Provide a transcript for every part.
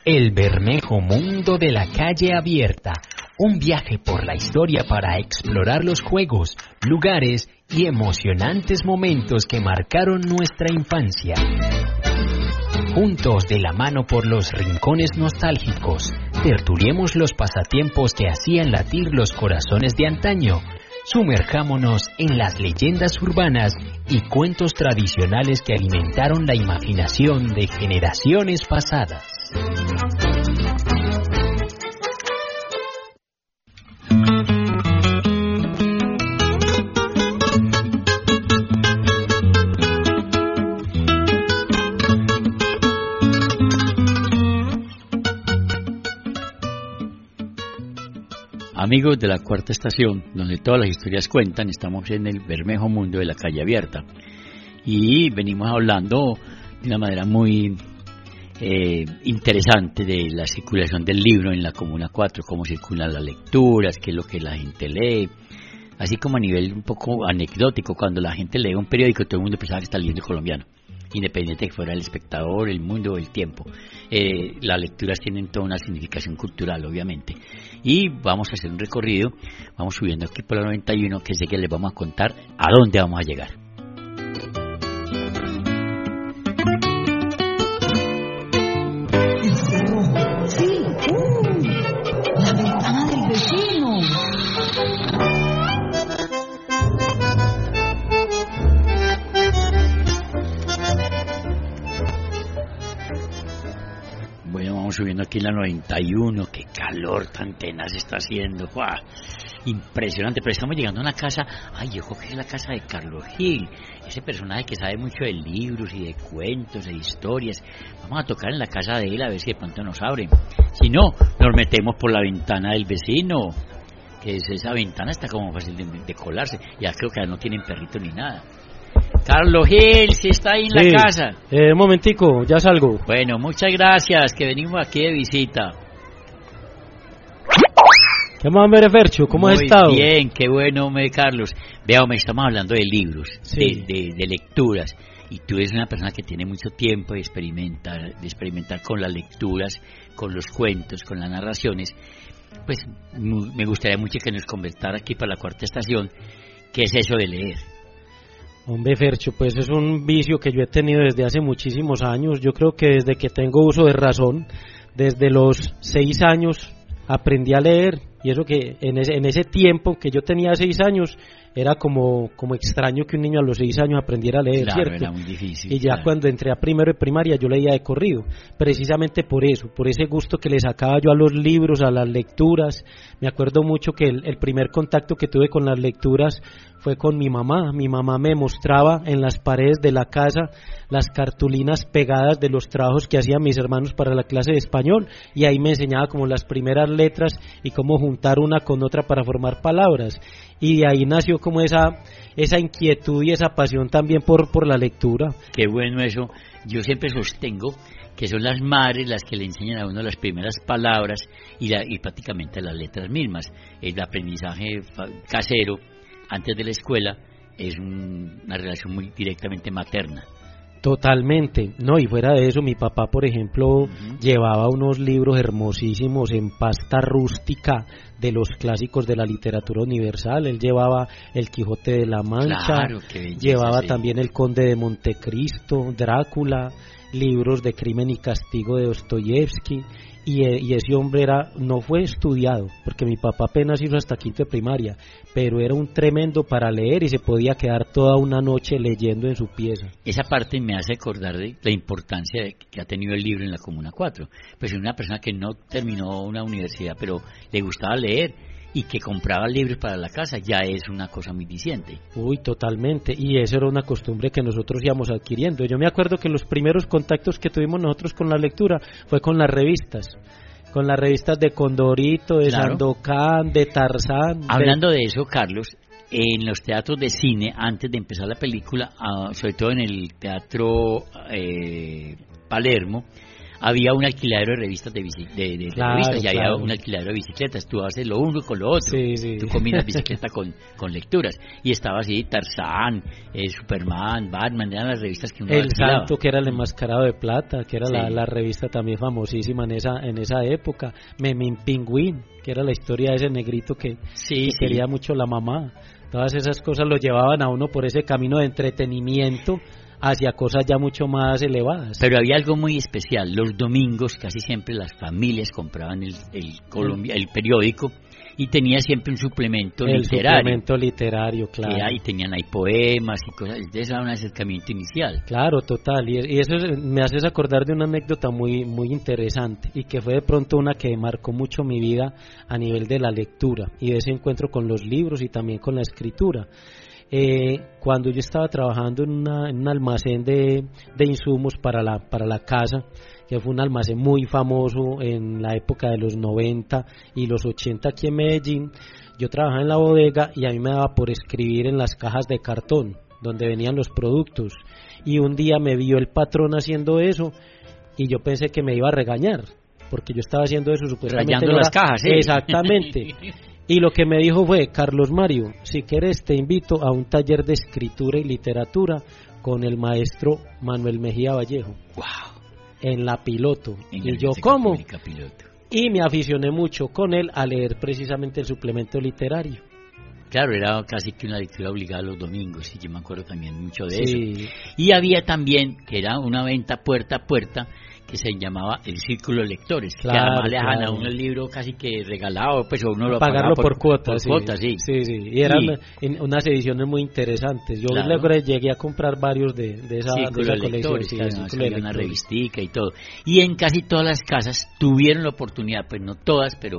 El Bermejo Mundo de la Calle Abierta. Un viaje por la historia para explorar los juegos, lugares y emocionantes momentos que marcaron nuestra infancia. Juntos de la mano por los rincones nostálgicos, tertuliemos los pasatiempos que hacían latir los corazones de antaño. Sumerjámonos en las leyendas urbanas y cuentos tradicionales que alimentaron la imaginación de generaciones pasadas. Amigos de la Cuarta Estación, donde todas las historias cuentan, estamos en el Bermejo Mundo de la Calle Abierta y venimos hablando de una manera muy interesante de la circulación del libro en la Comuna 4, cómo circulan las lecturas, qué es lo que la gente lee, así como a nivel un poco anecdótico, cuando la gente lee un periódico todo el mundo pensaba que está leyendo el colombiano, independiente de que fuera El Espectador, El Mundo o El Tiempo. Las lecturas tienen toda una significación cultural, obviamente. Y vamos a hacer un recorrido, vamos subiendo aquí por la 91, que sé que les vamos a contar a dónde vamos a llegar. Sí, la ventana del vecino. Bueno, vamos subiendo aquí en la 91, qué calor tan tenaz está haciendo, ¡guau! Impresionante, pero estamos llegando a una casa, ay, yo creo que es la casa de Carlos Gil, ese personaje que sabe mucho de libros y de cuentos, de historias. Vamos a tocar en la casa de él a ver si de pronto nos abren. Si no, nos metemos por la ventana del vecino, que esa ventana está como fácil de colarse, ya creo que no tienen perrito ni nada. Carlos Gil, si está ahí en la casa. Un momentico, ya salgo. Bueno, muchas gracias, que venimos aquí de visita. ¿Qué más, hombre, Fercho? ¿Cómo has estado? Muy bien, qué bueno, hombre, Carlos. Vea, me estamos hablando de libros, sí. de lecturas, y tú eres una persona que tiene mucho tiempo de experimentar con las lecturas, con los cuentos, con las narraciones. Pues me gustaría mucho que nos conversara aquí para la Cuarta Estación, ¿qué es eso de leer? Hombre, Fercho, pues es un vicio que yo he tenido desde hace muchísimos años. Yo creo que desde que tengo uso de razón, desde los 6 años aprendí a leer, y eso que en ese tiempo que yo tenía 6 años era como extraño que un niño a los 6 años aprendiera a leer, claro, ¿cierto? Era muy difícil. Y ya claro, cuando entré a primero de primaria yo leía de corrido, precisamente por eso, por ese gusto que le sacaba yo a los libros, a las lecturas. Me acuerdo mucho que el primer contacto que tuve con las lecturas fue con mi mamá. Mi mamá me mostraba en las paredes de la casa las cartulinas pegadas de los trabajos que hacían mis hermanos para la clase de español, y ahí me enseñaba como las primeras letras y cómo juntar una con otra para formar palabras, y de ahí nació como esa inquietud y esa pasión también por la lectura. Qué bueno eso. Yo siempre sostengo que son las madres las que le enseñan a uno las primeras palabras y prácticamente las letras mismas. El aprendizaje casero antes de la escuela es una relación muy directamente materna. Totalmente, no, y fuera de eso, mi papá, por ejemplo, llevaba unos libros hermosísimos en pasta rústica de los clásicos de la literatura universal. Él llevaba El Quijote de la Mancha, claro, qué belleza, llevaba sí, también El Conde de Montecristo, Drácula, libros de Crimen y Castigo de Dostoyevsky, y ese hombre no fue estudiado, porque mi papá apenas hizo hasta quinto de primaria, pero era un tremendo para leer y se podía quedar toda una noche leyendo en su pieza. Esa parte me hace acordar de la importancia que ha tenido el libro en la Comuna 4. Pues una persona que no terminó una universidad, pero le gustaba leer y que compraba libros para la casa, ya es una cosa muy diciente. Uy, totalmente, y eso era una costumbre que nosotros íbamos adquiriendo. Yo me acuerdo que los primeros contactos que tuvimos nosotros con la lectura fue con las revistas de Condorito, de claro, Sandokan, de Tarzán. Hablando de eso, Carlos, en los teatros de cine, antes de empezar la película, sobre todo en el Teatro Palermo, había un alquiladero de revistas Claro, revistas, y había claro. un alquiladero de bicicletas. Tú haces lo uno con lo otro. Sí, sí. Tú combinas bicicleta con lecturas. Y estaba así Tarzán, Superman, Batman, eran las revistas que uno El alquilaba. Santo, que era el enmascarado de plata, que era Sí. la revista también famosísima en esa época. Memín Pingüín, que era la historia de ese negrito que Sí, sí. quería mucho la mamá. Todas esas cosas lo llevaban a uno por ese camino de entretenimiento hacia cosas ya mucho más elevadas. Pero había algo muy especial. Los domingos casi siempre las familias compraban el periódico y tenía siempre un suplemento El literario. suplemento literario, claro. Y tenían ahí poemas y cosas. Ese era un acercamiento inicial. Claro, total. Y eso me haces acordar de una anécdota muy, muy interesante y que fue de pronto una que marcó mucho mi vida a nivel de la lectura y de ese encuentro con los libros y también con la escritura. Cuando yo estaba trabajando en un almacén de insumos para la casa, que fue un almacén muy famoso en la época de los 90 y los 80 aquí en Medellín, yo trabajaba en la bodega y a mí me daba por escribir en las cajas de cartón donde venían los productos, y un día me vio el patrón haciendo eso y yo pensé que me iba a regañar porque yo estaba haciendo eso supuestamente Rayando las cajas, ¿sí? Exactamente. Y lo que me dijo fue: Carlos Mario, si quieres te invito a un taller de escritura y literatura con el maestro Manuel Mejía Vallejo. ¡Wow! En la Piloto. En Y la yo, Biblioteca ¿cómo? Pública Piloto. Y me aficioné mucho con él a leer precisamente el suplemento literario. Claro, era casi que una lectura obligada los domingos, y yo me acuerdo también mucho de Sí. eso. Y había también, que era una venta puerta a puerta, que se llamaba el Círculo de Lectores, Claro, que además le dejaban claro. a uno el libro casi que regalado, pues o uno lo Pagarlo pagaba por cuotas. por cuotas, sí. Sí. Y eran Y- unas ediciones muy interesantes. Yo Claro. luego llegué a comprar varios de esa Círculo de colección. Lectores, Sí, que el además Círculo de había una Lectores. revistica y todo. Y en casi todas las casas tuvieron la oportunidad, pues no todas, pero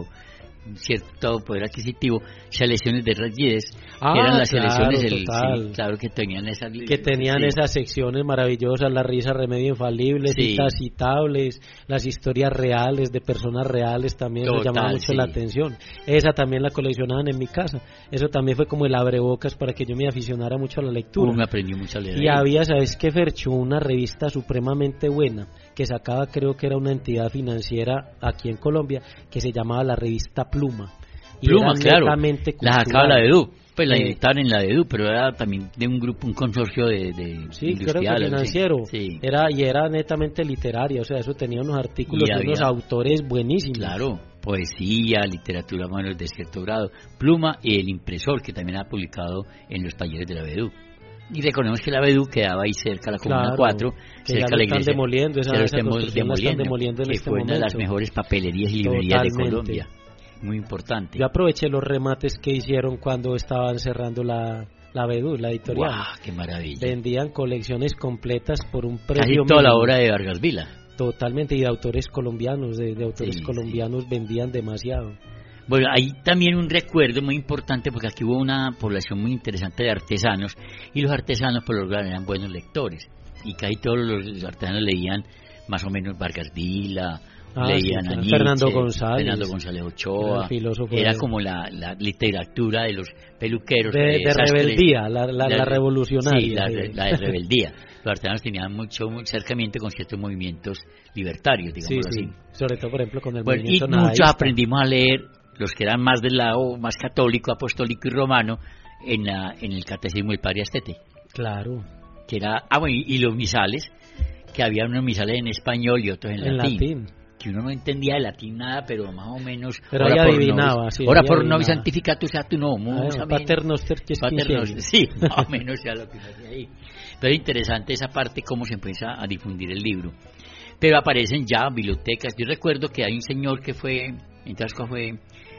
cierto poder adquisitivo, selecciones de Reyes, que eran las claro, selecciones total. sí, claro, que tenían esas Que tenían sí. esas secciones maravillosas: la risa, remedio infalible, Sí. citas citables, las historias reales de personas reales, también me Total, llamaba mucho sí. la atención. Esa también la coleccionaban en mi casa. Eso también fue como el abrebocas para que yo me aficionara mucho a la lectura. Uno aprendió mucho a leer. Y ahí. había, ¿sabes qué, Fercho? Una revista supremamente buena que sacaba, creo que era una entidad financiera aquí en Colombia, que se llamaba la revista Pluma. Y Pluma, era claro, netamente la sacaba cultural. la EDU, pues la Eh, editaban en la EDU, pero era también de un grupo, un consorcio de Sí, creo que industriales, financiero. sí. Era netamente literaria, o sea, eso tenía unos artículos Y de unos había- autores buenísimos. Claro, poesía, literatura humana de cierto grado, Pluma y El Impresor, que también ha publicado en los talleres de la BEDU. Y recordemos que la BEDU quedaba ahí cerca, la Comuna Claro, 4, que cerca ya de lo la están iglesia. demoliendo, esa Ya lo están construcción la están demoliendo en que este fue una de las momento. mejores papelerías y librerías de Totalmente. Colombia. Muy importante. Yo aproveché los remates que hicieron cuando estaban cerrando la BEDU, la editorial. ¡Guau! ¡Qué maravilla! Vendían colecciones completas por un Casi precio toda la mínimo. obra de Vargas Vila. Totalmente, y de autores colombianos, de autores Sí, colombianos vendían demasiado. Bueno, hay también un recuerdo muy importante porque aquí hubo una población muy interesante de artesanos y los artesanos por lo general eran buenos lectores y casi todos los artesanos leían más o menos Vargas Vila, leían sí, a claro. Nietzsche, Fernando González Era Ochoa, el filósofo era de- como la literatura de los peluqueros, de sastres. rebeldía, la revolucionaria. Sí, sí. la de rebeldía. Los artesanos tenían mucho acercamiento con ciertos movimientos libertarios, Sí, digamos sí. así. Sobre todo, por ejemplo, con el Bueno, y movimiento muchos nadaísta. aprendimos a leer, los que eran más del lado más católico, apostólico y romano, en el catecismo del Padre Astete, Claro, que era, bueno, y los misales, que había unos misales en español y otros en latín, que uno no entendía de latín nada, pero más o menos, Pero ora ahí por adivinaba, nobis, sí, ora ahí por adivinaba. nobis santificatus a tu nomo, Pater Noster, que es sí, más o menos ya lo que hacía ahí. Pero interesante esa parte, cómo se empieza a difundir el libro. Pero aparecen ya bibliotecas. Yo recuerdo que hay un señor que fue, en Tasco fue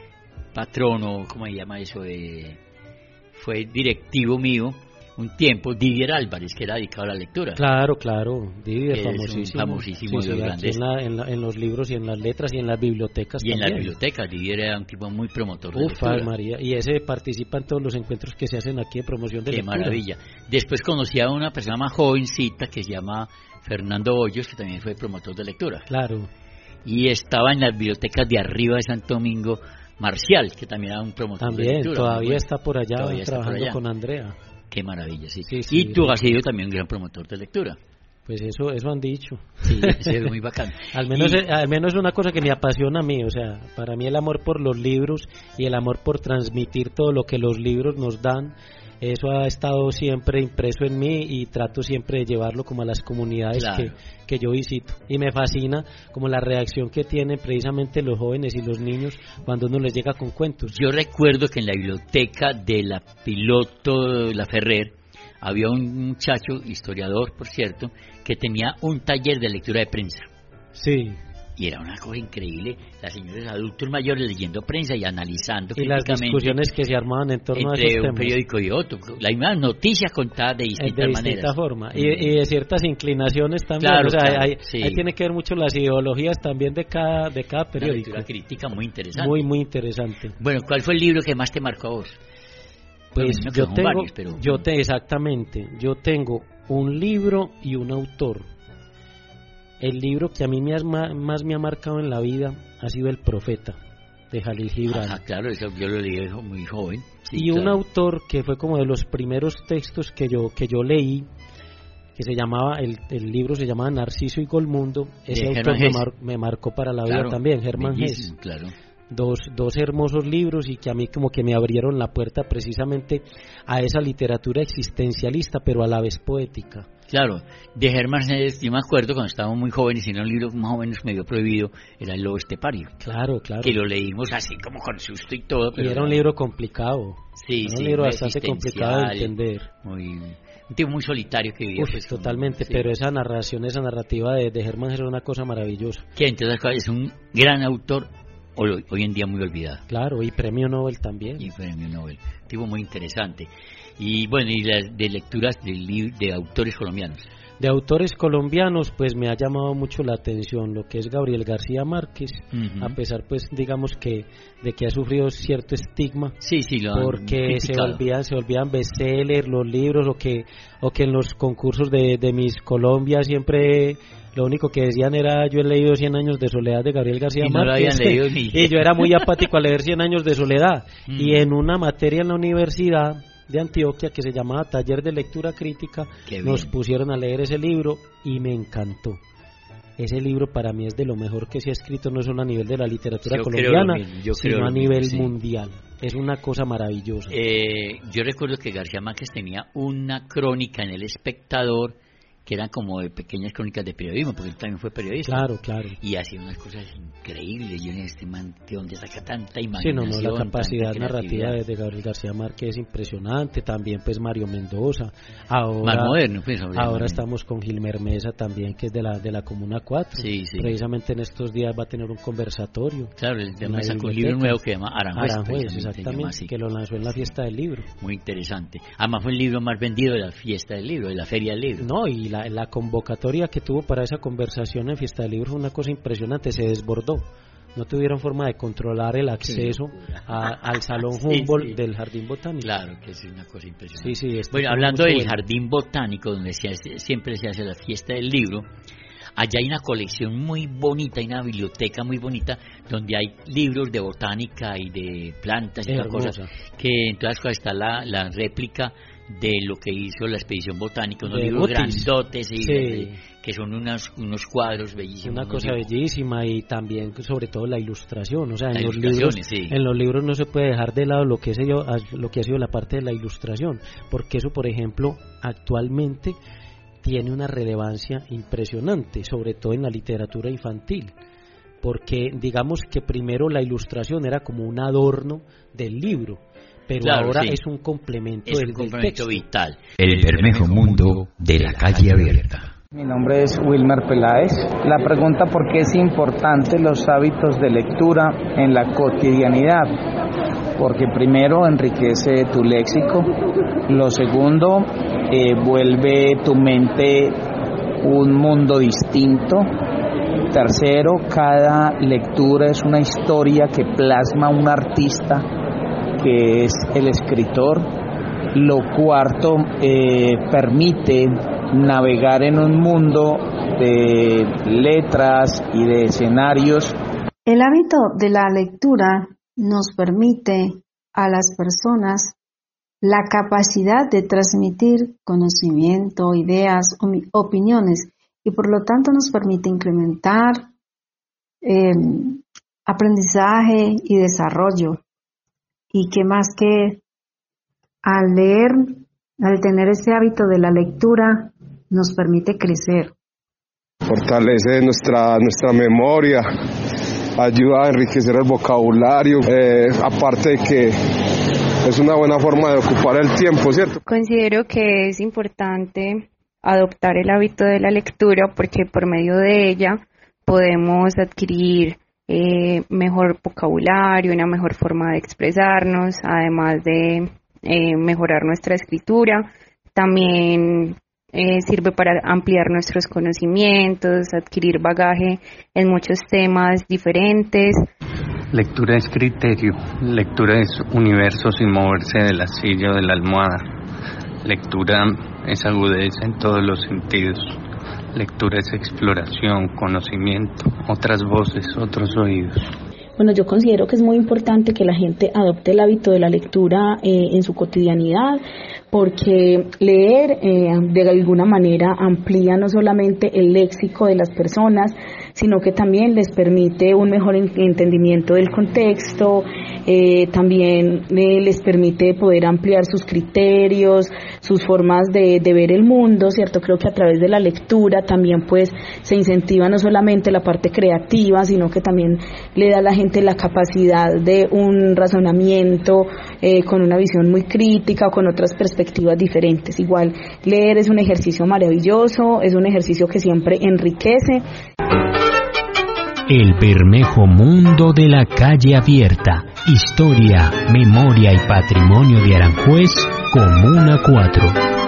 patrono, ¿cómo se llama eso? Fue directivo mío un tiempo, Didier Álvarez, que era dedicado a la lectura. Claro, Didier, Que es un famosísimo. famosísimo de los aquí grandes. en los libros y en las letras y en las bibliotecas Y en también. las bibliotecas, Didier era un tipo muy promotor de Uf, lectura. Ave María. Y ese participa en todos los encuentros que se hacen aquí de promoción de Qué lectura. maravilla. Después conocí a una persona más jovencita que se llama Fernando Hoyos, que también fue promotor de lectura. Claro. Y estaba en las bibliotecas de arriba de Santo Domingo, Marcial, que también era un promotor de También, lectura. todavía muy bueno. está por allá Todavía está por trabajando allá. con Andrea. Qué maravilla, sí. Sí, sí, Y tú sí. has sido también un gran promotor de lectura. Pues eso han dicho. Sí, es muy bacano. Al menos es una cosa que me apasiona a mí, o sea, para mí el amor por los libros y el amor por transmitir todo lo que los libros nos dan, eso ha estado siempre impreso en mí y trato siempre de llevarlo como a las comunidades Claro. que yo visito. Y me fascina como la reacción que tienen precisamente los jóvenes y los niños cuando uno les llega con cuentos. Yo recuerdo que en la biblioteca de la Piloto La Ferrer había un muchacho, historiador por cierto, que tenía un taller de lectura de prensa. Sí. Y era una cosa increíble, las señores adultos mayores leyendo prensa y analizando Y las críticamente discusiones que se armaban en torno a esos entre un temas. periódico y otro, la misma noticia contada de distintas De maneras. distinta forma y de ciertas inclinaciones también, Claro, o sea, claro, ahí sí. tiene que ver mucho las ideologías también de cada Una periódico. lectura crítica muy interesante. Muy muy interesante. Bueno, ¿cuál fue el libro que más te marcó a vos? Pues Bueno, yo son tengo, varios, pero- exactamente, yo tengo un libro y un autor. El libro que a mí más me ha marcado en la vida ha sido El Profeta, de Jalil Gibran. Ah, claro, eso yo lo leí muy joven. Sí, Y un claro. autor que fue como de los primeros textos que yo leí, que se llamaba, el libro se llamaba Narciso y Golmundo. Ese De autor Hermann Hesse. me marcó para la vida Claro, también, Hermann Hesse. bellísimo, claro. Dos hermosos libros y que a mí como que me abrieron la puerta precisamente a esa literatura existencialista, pero a la vez poética. Claro, de Hermann Hesse, yo me acuerdo cuando estábamos muy jóvenes y era un libro más o menos medio prohibido, era El Lobo Estepario, Claro, claro. que lo leímos así como con susto y todo. Y Pero era un libro complicado. sí, Era sí, un libro muy bastante complicado de existencial, entender. un tipo muy solitario que vivía. Uf, pues, como- totalmente, sí. pero esa narrativa de Hermann Hesse era una cosa maravillosa. Que entre otras cosas es un gran autor, hoy en día muy olvidado, Claro, y premio Nobel también. y premio Nobel, tipo muy interesante. Y bueno, y las de lecturas de autores colombianos. De autores colombianos, pues me ha llamado mucho la atención lo que es Gabriel García Márquez, Ujú. a pesar pues digamos que de que ha sufrido cierto estigma, Sí, sí, lo han porque se criticado. olvidan bestsellers, los libros, o que en los concursos de Miss Colombia siempre lo único que decían era: yo he leído 100 años de soledad de Gabriel García Y no lo Márquez. habían leído ni- Y yo era muy apático a leer 100 años de soledad. Mm. Y en una materia en la universidad de Antioquia que se llamaba Taller de Lectura Crítica, Qué nos bien. pusieron a leer ese libro y me encantó. Ese libro para mí es de lo mejor que se ha escrito, no solo a nivel de la literatura Yo creo colombiana, lo mismo, yo sino creo a lo mismo, nivel sí. mundial. Es una cosa maravillosa. Yo recuerdo que García Márquez tenía una crónica en El Espectador que eran como de pequeñas crónicas de periodismo, porque él también fue periodista. Claro, claro. Y hacía unas cosas increíbles. Yo en este man, ¿de dónde saca tanta Sí, imaginación? la capacidad tanta narrativa creatividad? de Gabriel García Márquez es impresionante. También pues Mario Mendoza. Ahora, Más moderno, pues. ahora estamos con Gilmer Mesa también, que es de la Comuna 4. Sí, sí. Precisamente en estos días va a tener un conversatorio. Claro, él en la sacó un biblioteca. libro nuevo que se llama Aranjuez. Aranjuez, precisamente, se llama exactamente, así. que lo lanzó en la fiesta del libro. Muy interesante. Además fue el libro más vendido de la fiesta del libro, de la feria del libro. No, y la convocatoria que tuvo para esa conversación en Fiesta del Libro fue una cosa impresionante, se desbordó. No tuvieron forma de controlar el acceso al Salón Sí, Humboldt sí. del Jardín Botánico. Claro, que es una cosa impresionante. Sí, sí. Bueno, fue hablando mucho del bueno. Jardín Botánico, donde siempre se hace la fiesta del libro, allá hay una colección muy bonita, hay una biblioteca muy bonita, donde hay libros de botánica y de plantas y otras Hermosa. cosas, que en todas cosas está la réplica de lo que hizo la expedición botánica, unos De libros Gutis. grandotes y Sí. que son unos cuadros bellísimos. Una unos cosa libros. bellísima, y también sobre todo la ilustración, o sea, Las en los libros, ilustraciones, sí. en los libros no se puede dejar de lado lo que ha sido la parte de la ilustración, porque eso, por ejemplo, actualmente tiene una relevancia impresionante, sobre todo en la literatura infantil, porque digamos que primero la ilustración era como un adorno del libro, pero Claro, ahora sí. es un complemento Es del un complemento texto. vital. El Bermejo Mundo de la calle abierta. Mi nombre es Wilmer Peláez. La pregunta: ¿por qué es importante los hábitos de lectura en la cotidianidad? Porque primero enriquece tu léxico, lo segundo vuelve tu mente un mundo distinto, tercero, cada lectura es una historia que plasma un artista que es el escritor, lo cuarto permite navegar en un mundo de letras y de escenarios. El hábito de la lectura nos permite a las personas la capacidad de transmitir conocimiento, ideas, opiniones y por lo tanto nos permite incrementar aprendizaje y desarrollo. Y que más que al leer, al tener ese hábito de la lectura, nos permite crecer. Fortalece nuestra memoria, ayuda a enriquecer el vocabulario, aparte de que es una buena forma de ocupar el tiempo, ¿cierto? Considero que es importante adoptar el hábito de la lectura porque por medio de ella podemos adquirir mejor vocabulario, una mejor forma de expresarnos, además de mejorar nuestra escritura. También sirve para ampliar nuestros conocimientos, adquirir bagaje en muchos temas diferentes. Lectura es criterio, lectura es universo sin moverse de la silla o de la almohada. Lectura es agudeza en todos los sentidos. Lectura es exploración, conocimiento, otras voces, otros oídos. Bueno, yo considero que es muy importante que la gente adopte el hábito de la lectura en su cotidianidad, porque leer de alguna manera amplía no solamente el léxico de las personas, sino que también les permite un mejor entendimiento del contexto, también les permite poder ampliar sus criterios, sus formas de ver el mundo, ¿cierto? Creo que a través de la lectura también pues se incentiva no solamente la parte creativa, sino que también le da a la gente la capacidad de un razonamiento con una visión muy crítica, con otras perspectivas diferentes. Igual, leer es un ejercicio maravilloso, es un ejercicio que siempre enriquece. El Bermejo Mundo de la Calle Abierta. Historia, memoria y patrimonio de Aranjuez, Comuna 4.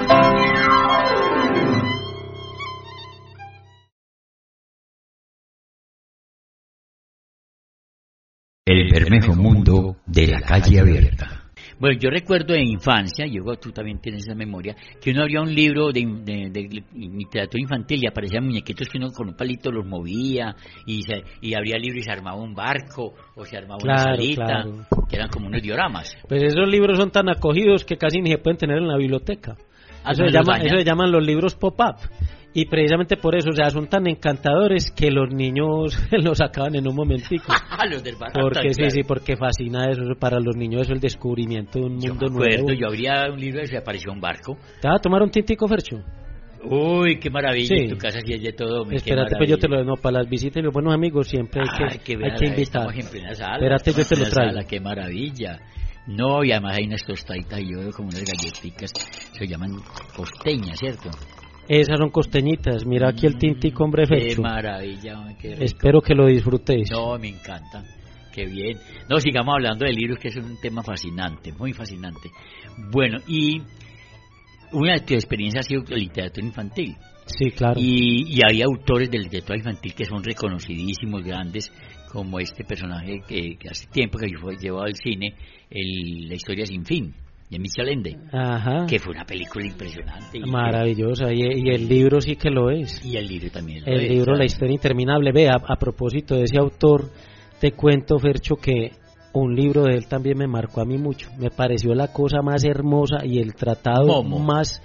El Bermejo Mundo de la Calle Abierta. Bueno, yo recuerdo de infancia, tú también tienes esa memoria, que uno abría un libro de literatura infantil y aparecían muñequitos que uno con un palito los movía y abría el libro y se armaba un barco o se armaba una salita, que eran como unos dioramas. Pues esos libros son tan acogidos que casi ni se pueden tener en la biblioteca. Eso se llaman los libros pop-up. Y precisamente por eso, o sea, son tan encantadores que los niños los acaban en un momentico. Los del barco. Porque sí, porque fascina eso para los niños, eso el descubrimiento de un mundo nuevo. Yo abría un libro y se apareció un barco. ¿Te vas a tomar un tintico, Fercho? Uy, qué maravilla, sí. En tu casa sí es de todo. Espérate, pues yo te lo doy, para las visitas y los buenos amigos siempre hay que invitar. Estamos en plena sala. Espérate, yo te lo traigo. Qué maravilla. No, y además hay unas tostaditas y yo veo como unas galletitas, se llaman costeñas, ¿cierto? Esas son costeñitas, mira aquí el tintico, hombre, Fercho. Qué maravilla, qué rico. Espero que lo disfrutéis. No, me encanta, qué bien. No, sigamos hablando de libros, que es un tema fascinante, muy fascinante. Bueno, y una de tus experiencias ha sido la literatura infantil. Sí, claro. Y hay autores de literatura infantil que son reconocidísimos, grandes, como este personaje que hace tiempo que fue llevado al cine, La historia sin fin, de Michel Ende. Ajá. Que fue una película impresionante. Maravillosa, y el libro sí que lo es. Y el libro también el libro, La historia interminable. Vea, a propósito de ese autor, te cuento, Fercho, que un libro de él también me marcó a mí mucho. Me pareció la cosa más hermosa y el tratado más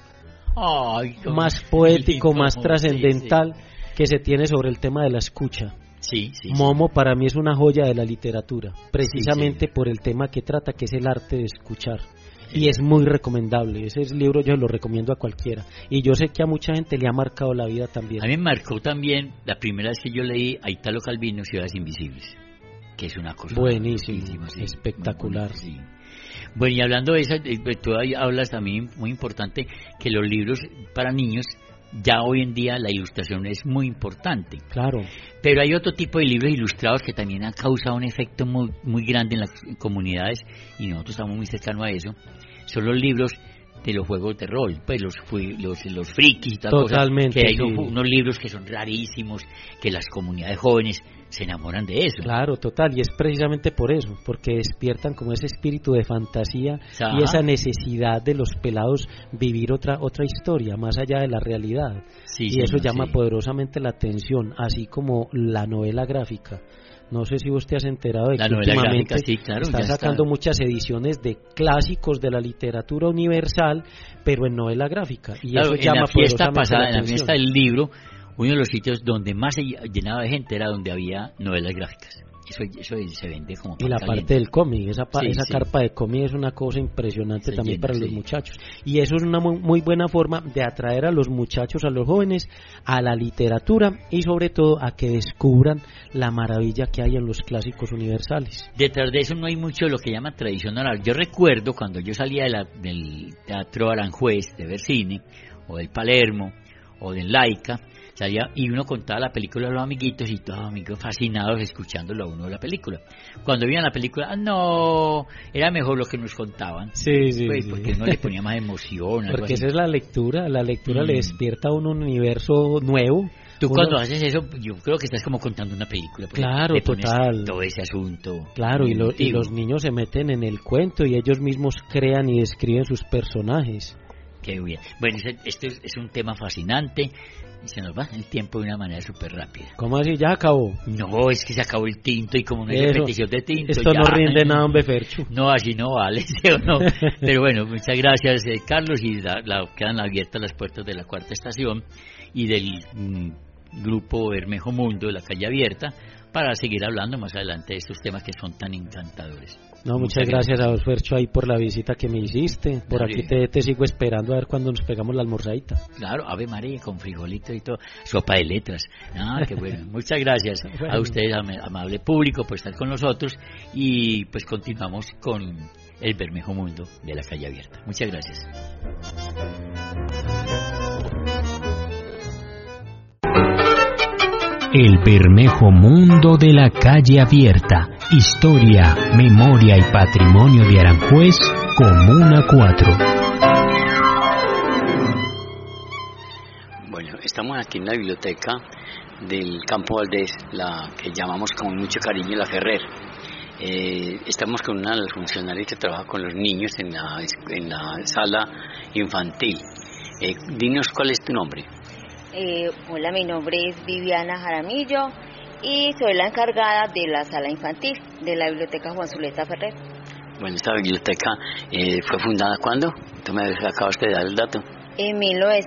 poético, más trascendental que se tiene sobre el tema de la escucha. Sí. Momo para mí es una joya de la literatura, precisamente por el tema que trata, que es el arte de escuchar. Y es muy recomendable, ese libro yo lo recomiendo a cualquiera. Y yo sé que a mucha gente le ha marcado la vida también. A mí me marcó también, la primera vez que yo leí a Italo Calvino, Ciudades Invisibles, que es una cosa buenísimo, espectacular. Sí. Bueno, y hablando de eso, tú hablas también, muy importante, que los libros para niños, ya hoy en día la ilustración es muy importante. Claro. Pero hay otro tipo de libros ilustrados que también han causado un efecto muy, muy grande en las comunidades, y nosotros estamos muy cercanos a eso. Son los libros de los juegos de rol, pues los frikis y tal. Totalmente, cosa, que hay unos libros que son rarísimos, que las comunidades jóvenes se enamoran de eso. Claro, total, y es precisamente por eso, porque despiertan como ese espíritu de fantasía y esa necesidad de los pelados vivir otra historia más allá de la realidad. Y eso llama poderosamente la atención, así como la novela gráfica. No sé si usted se ha enterado de que últimamente está sacando muchas ediciones de clásicos de la literatura universal, pero en novela gráfica. Y eso llama poderosamente la atención. En la fiesta del libro uno de los sitios donde más se llenaba de gente era donde había novelas gráficas. Eso se vende como y la caliente. parte del cómic, esa Sí. carpa de cómic es una cosa impresionante Se también llena, para los sí. muchachos, y eso es una muy buena forma de atraer a los muchachos, a los jóvenes, a la literatura y sobre todo a que descubran la maravilla que hay en los clásicos universales. Detrás de eso no hay mucho de lo que llaman tradición oral. Yo recuerdo cuando yo salía del Teatro Aranjuez de ver cine, o del Palermo, o del Laica, salía y uno contaba la película a los amiguitos y todos los amigos fascinados escuchándolo a uno de la película. Cuando veían la película, no, era mejor lo que nos contaban. Sí, Pues sí. porque uno le ponía más emoción. algo Porque así. esa es la lectura le despierta a uno un universo nuevo. Tú Uno- cuando haces eso, yo creo que estás como contando una película. porque Claro, le pones total. todo ese asunto. Claro, y emotivo. los niños se meten en el cuento y ellos mismos crean y describen sus personajes. Qué bien. Bueno, este es un tema fascinante y se nos va el tiempo de una manera súper rápida. ¿Cómo así? ¿Ya acabó? No, es que se acabó el tinto y como no hay Eso. repetición de tinto. Esto ya. no rinde nada, hombre, Fercho. No, así no vale, ¿sí o no? Pero bueno, muchas gracias, Carlos, y quedan abiertas las puertas de la cuarta estación y del grupo Bermejo Mundo de la Calle Abierta para seguir hablando más adelante de estos temas que son tan encantadores. No, muchas gracias a vos, Fercho, ahí por la visita que me hiciste. Por Dale. aquí te sigo esperando a ver cuándo nos pegamos la almorzadita. Claro, Ave María, con frijolito y todo, sopa de letras. Ah, qué bueno. Muchas gracias a Bueno. ustedes, amable público, por estar con nosotros y pues continuamos con el Bermejo Mundo de la Calle Abierta. Muchas gracias. El Bermejo Mundo de la Calle Abierta. Historia, memoria y patrimonio de Aranjuez, Comuna 4. Bueno, estamos aquí en la biblioteca del Campo Valdés, la que llamamos con mucho cariño la Ferrer. Estamos con una de las funcionarias que trabaja con los niños en la sala infantil. Dinos cuál es tu nombre. Hola, mi nombre es Viviana Jaramillo y soy la encargada de la sala infantil de la biblioteca Juan Zuleta Ferrer. Bueno, esta biblioteca fue fundada ¿cuándo? Tú me acabaste de dar el dato. En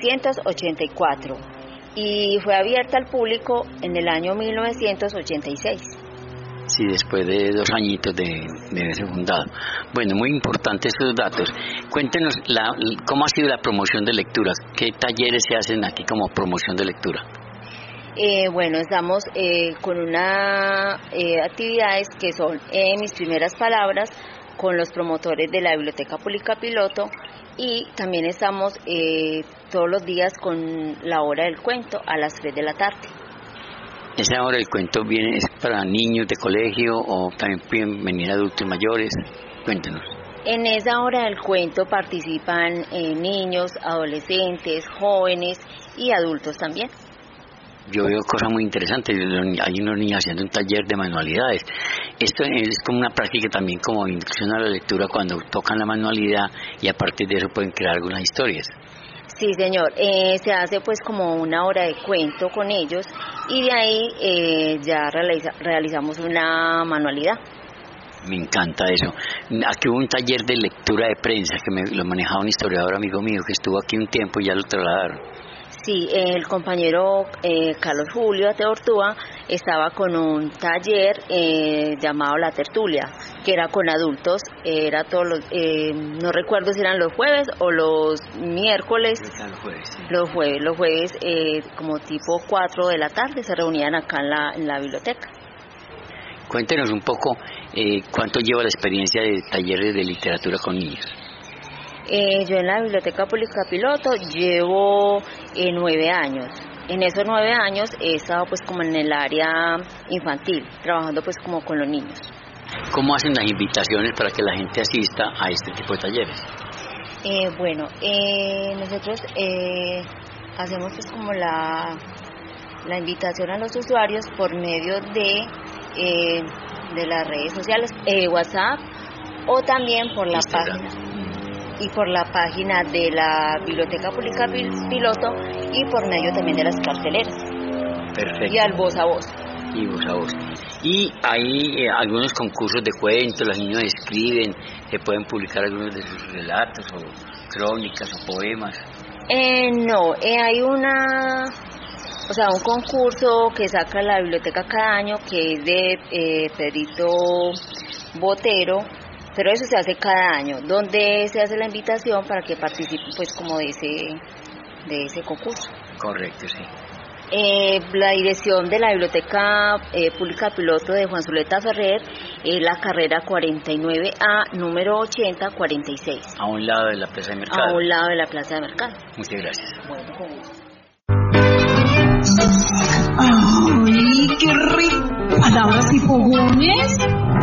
1984 y fue abierta al público en el año 1986. Sí, después de 2 añitos de haberse fundado. Bueno, muy importantes esos datos. Cuéntenos cómo ha sido la promoción de lectura. ¿Qué talleres se hacen aquí como promoción de lectura? Bueno, estamos con unas actividades que son mis primeras palabras con los promotores de la Biblioteca Pública Piloto y también estamos todos los días con la hora del cuento a las 3 de la tarde. ¿Esa hora del cuento es para niños de colegio o también pueden venir adultos mayores? Cuéntenos. En esa hora del cuento participan niños, adolescentes, jóvenes y adultos también. Yo veo cosas muy interesantes. Hay unos niños haciendo un taller de manualidades. Esto es como una práctica también como inducción a la lectura cuando tocan la manualidad y a partir de eso pueden crear algunas historias. Sí, señor. Se hace pues como una hora de cuento con ellos y de ahí ya realizamos una manualidad. Me encanta eso. Aquí hubo un taller de lectura de prensa que lo manejaba un historiador amigo mío que estuvo aquí un tiempo y ya lo trasladaron. Sí, el compañero Carlos Julio Ateortúa estaba con un taller llamado La Tertulia, que era con adultos, era todos los, no recuerdo si eran los jueves o los miércoles, los jueves como tipo 4 de la tarde se reunían acá en la biblioteca. Cuéntenos un poco cuánto lleva la experiencia de talleres de literatura con niños. Yo en la Biblioteca Pública Piloto llevo 9 años. En esos 9 años he estado pues como en el área infantil, trabajando pues como con los niños. ¿Cómo hacen las invitaciones para que la gente asista a este tipo de talleres? Nosotros hacemos pues como la invitación a los usuarios por medio de las redes sociales, WhatsApp o también por la página de la Biblioteca Pública Piloto y por medio también de las carteleras. Perfecto. Y al voz a voz. Y voz a voz. Y hay algunos concursos de cuentos, los niños escriben, se pueden publicar algunos de sus relatos o crónicas o poemas. No, hay o sea, un concurso que saca la biblioteca cada año, que es de Pedrito Botero, pero eso se hace cada año, donde se hace la invitación para que participen pues como de ese concurso. Correcto, sí. La dirección de la Biblioteca Pública Piloto de Juan Zuleta Ferrer es la carrera 49A, número 8046. A un lado de la Plaza de Mercado. A un lado de la Plaza de Mercado. Muchas gracias. Bueno, con gusto. ¡Ay, qué rico! Palabras y fogones.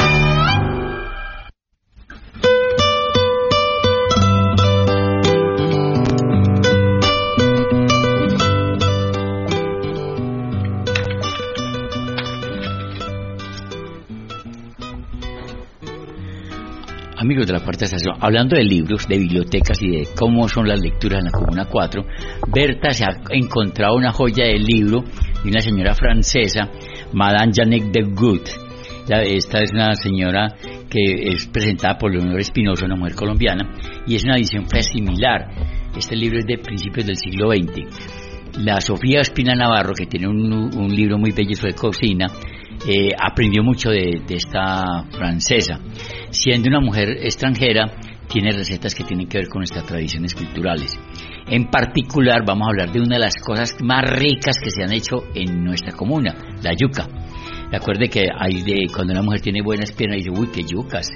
Amigos de la cuarta estación, hablando de libros, de bibliotecas y de cómo son las lecturas en la Comuna 4, Berta se ha encontrado una joya del libro de una señora francesa, Madame Jeannette de Good. Esta es una señora que es presentada por Leonor Espinosa, una mujer colombiana, y es una edición similar. Este libro es de principios del siglo XX. La Sofía Espina Navarro, que tiene un libro muy bello sobre cocina, aprendió mucho de esta francesa. Siendo una mujer extranjera, tiene recetas que tienen que ver con nuestras tradiciones culturales. En particular, vamos a hablar de una de las cosas más ricas que se han hecho en nuestra comuna, la yuca. Recuerde que cuando una mujer tiene buenas piernas, dice, uy, qué yucas.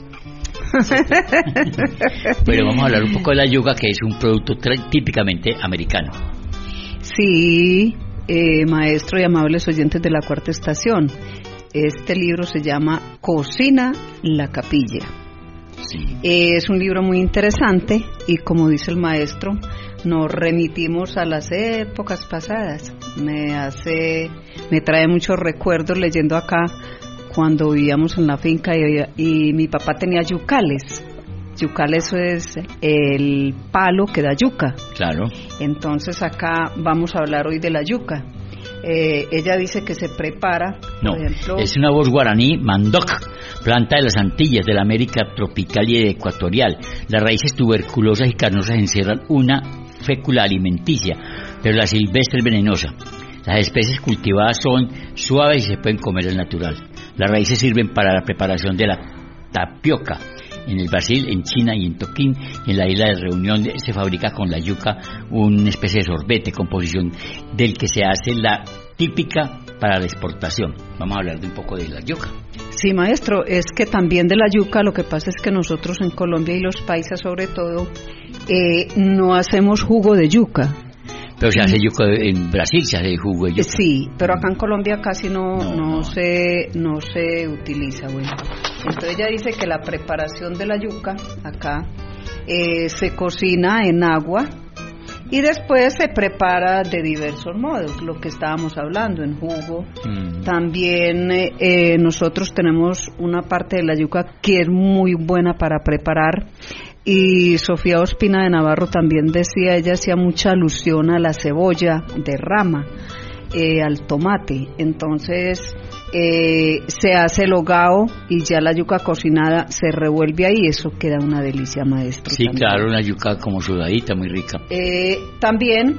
Pero vamos a hablar un poco de la yuca, que es un producto típicamente americano. Sí, maestro y amables oyentes de la cuarta estación. Este libro se llama Cocina la Capilla. Sí. Es un libro muy interesante y, como dice el maestro, nos remitimos a las épocas pasadas. Me trae muchos recuerdos leyendo acá cuando vivíamos en la finca y mi papá tenía yucales. Yucales es el palo que da yuca. Claro. Entonces acá vamos a hablar hoy de la yuca. Ella dice que se prepara, no, por ejemplo, es una voz guaraní, mandoc, planta de las Antillas, de la América tropical y ecuatorial. Las raíces tuberculosas y carnosas encierran una fécula alimenticia, pero la silvestre es venenosa. Las especies cultivadas son suaves y se pueden comer al natural. Las raíces sirven para la preparación de la tapioca. En el Brasil, en China y en Toquín, en la isla de Reunión, se fabrica con la yuca una especie de sorbete, composición del que se hace la típica para la exportación. Vamos a hablar de un poco de la yuca. Sí, maestro, es que también de la yuca, lo que pasa es que nosotros en Colombia y los paisas sobre todo, no hacemos jugo de yuca. Pero se hace yuca, en Brasil se hace jugo de yuca. Sí, pero acá en Colombia casi no se utiliza. Bueno, entonces ella dice que la preparación de la yuca acá se cocina en agua y después se prepara de diversos modos, lo que estábamos hablando, en jugo. También nosotros tenemos una parte de la yuca que es muy buena para preparar. Y Sofía Ospina de Navarro también decía, ella hacía mucha alusión a la cebolla de rama, al tomate. Entonces se hace el hogao y ya la yuca cocinada se revuelve ahí, eso queda una delicia, maestro. Sí, también. Claro, una yuca como sudadita, muy rica. También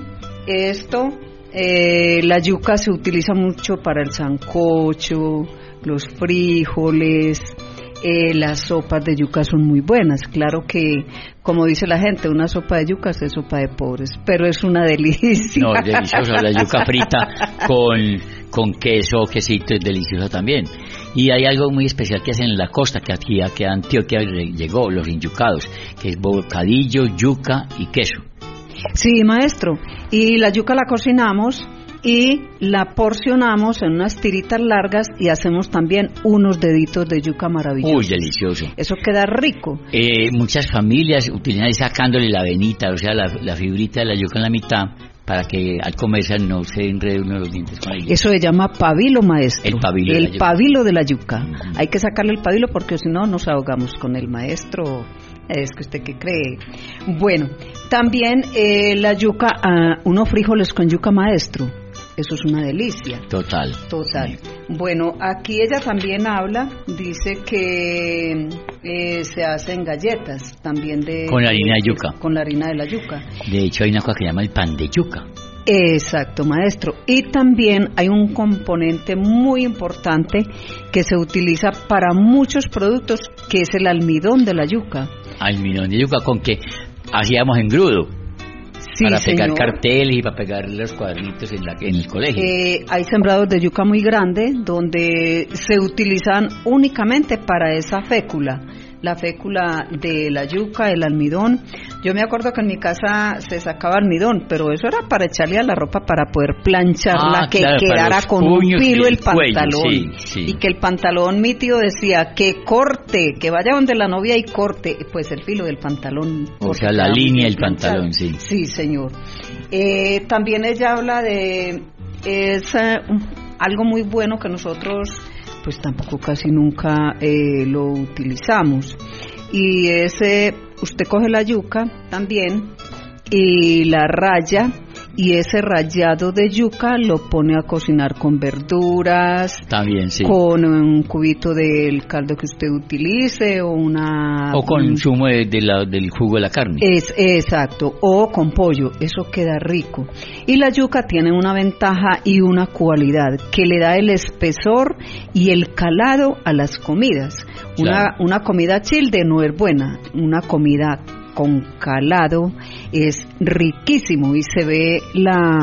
la yuca se utiliza mucho para el sancocho, los frijoles. Las sopas de yuca son muy buenas. Claro que, como dice la gente, una sopa de yuca es sopa de pobres, pero es una delicia. No, es deliciosa. La yuca frita con queso, quesito, es deliciosa también. Y hay algo muy especial que hacen en la costa, que aquí a Antioquia llegó, los inyucados, que es bocadillo, yuca y queso. Sí, maestro. Y la yuca la cocinamos y la porcionamos en unas tiritas largas y hacemos también unos deditos de yuca maravillosos. Uy, delicioso. Eso queda rico. Muchas familias utilizan sacándole la venita, o sea, la fibrita de la yuca en la mitad, para que al comerse no se enrede uno de los dientes con ella. Eso se llama pabilo, maestro. El pabilo de la yuca. Hay que sacarle el pabilo porque si no nos ahogamos con el maestro. Es que usted qué cree. Bueno, también la yuca, unos frijoles con yuca, maestro. Eso es una delicia. Total. Sí. Bueno, aquí ella también habla, dice que se hacen galletas también con la harina de yuca. Con la harina de la yuca. De hecho hay una cosa que se llama el pan de yuca. Exacto, maestro. Y también hay un componente muy importante que se utiliza para muchos productos, que es el almidón de la yuca. Almidón de yuca con que hacíamos engrudo. Sí, para pegar señor. Carteles y para pegar los cuadritos en el colegio. Hay sembrados de yuca muy grandes donde se utilizan únicamente para esa fécula, la fécula de la yuca, el almidón. Yo me acuerdo que en mi casa se sacaba almidón, pero eso era para echarle a la ropa para poder plancharla, que claro, quedara con un filo el pantalón. Cuello, sí. Y que el pantalón, mi tío decía que corte, que vaya donde la novia y corte, pues el filo del pantalón. O sea, la línea del pantalón, sí. Sí, señor. También ella habla de algo muy bueno que nosotros pues tampoco casi nunca lo utilizamos, y usted coge la yuca también y la raya, y ese rallado de yuca lo pone a cocinar con verduras, también, sí, con un cubito del caldo que usted utilice, o con zumo del jugo de la carne. Exacto, o con pollo, eso queda rico. Y la yuca tiene una ventaja y una cualidad que le da el espesor y el calado a las comidas. Claro. Una comida childe no es buena, una comida con calado es riquísimo, y se ve la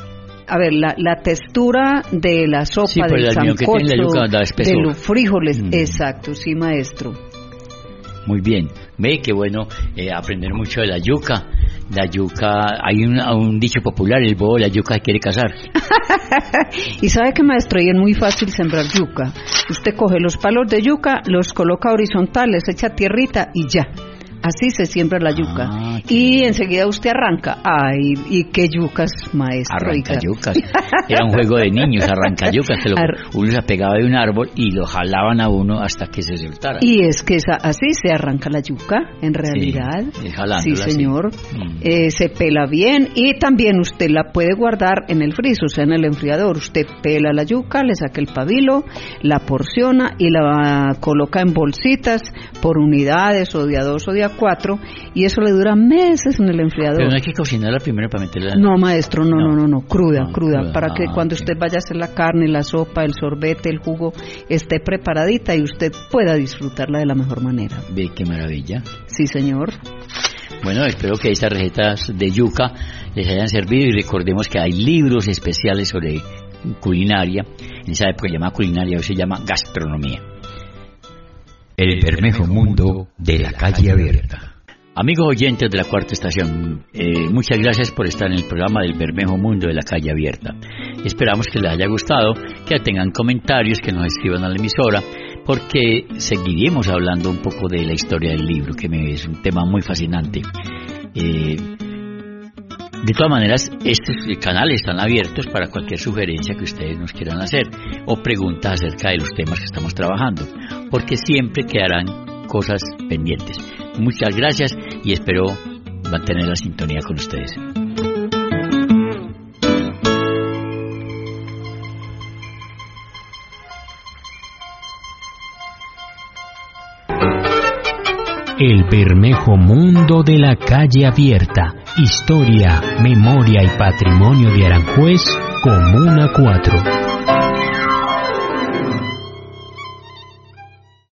textura de la sopa, del sancocho, de los frijoles. Exacto, sí, maestro. Muy bien, ve qué bueno aprender mucho de la yuca. La yuca, hay un dicho popular: el bobo de la yuca se quiere casar. Y sabe que, maestro, y es muy fácil sembrar yuca. Usted coge los palos de yuca, los coloca horizontales, echa tierrita y ya. Así se siembra la yuca. Y enseguida usted arranca. Ay, y qué yucas, maestro. Arrancayucas. Era un juego de niños, arrancayucas. Uno se pegaba de un árbol y lo jalaban a uno hasta que se soltara. Y es que así se arranca la yuca, en realidad. Sí, señor. Se pela bien, y también usted la puede guardar en el freezer, o sea, en el enfriador. Usted pela la yuca, le saca el pabilo, la porciona y la coloca en bolsitas por unidades, o de a 2 o de a 4, y eso le dura meses en el enfriador. Pero no hay que cocinarla primero para meterla. No, maestro, no, cruda, para que cuando usted vaya a hacer la carne, la sopa, el sorbete, el jugo, esté preparadita y usted pueda disfrutarla de la mejor manera. Ve qué maravilla. Sí, señor. Bueno, espero que estas recetas de yuca les hayan servido, y recordemos que hay libros especiales sobre culinaria. En esa época se llamaba culinaria, hoy se llama gastronomía. El Bermejo Mundo de la Calle Abierta. Amigos oyentes de la Cuarta Estación, muchas gracias por estar en el programa del Bermejo Mundo de la Calle Abierta. Esperamos que les haya gustado, que tengan comentarios, que nos escriban a la emisora, porque seguiremos hablando un poco de la historia del libro, que es un tema muy fascinante. De todas maneras, estos canales están abiertos para cualquier sugerencia que ustedes nos quieran hacer, o preguntas acerca de los temas que estamos trabajando, porque siempre quedarán cosas pendientes. Muchas gracias y espero mantener la sintonía con ustedes. El Bermejo Mundo de la Calle Abierta. Historia, memoria y patrimonio de Aranjuez, Comuna 4.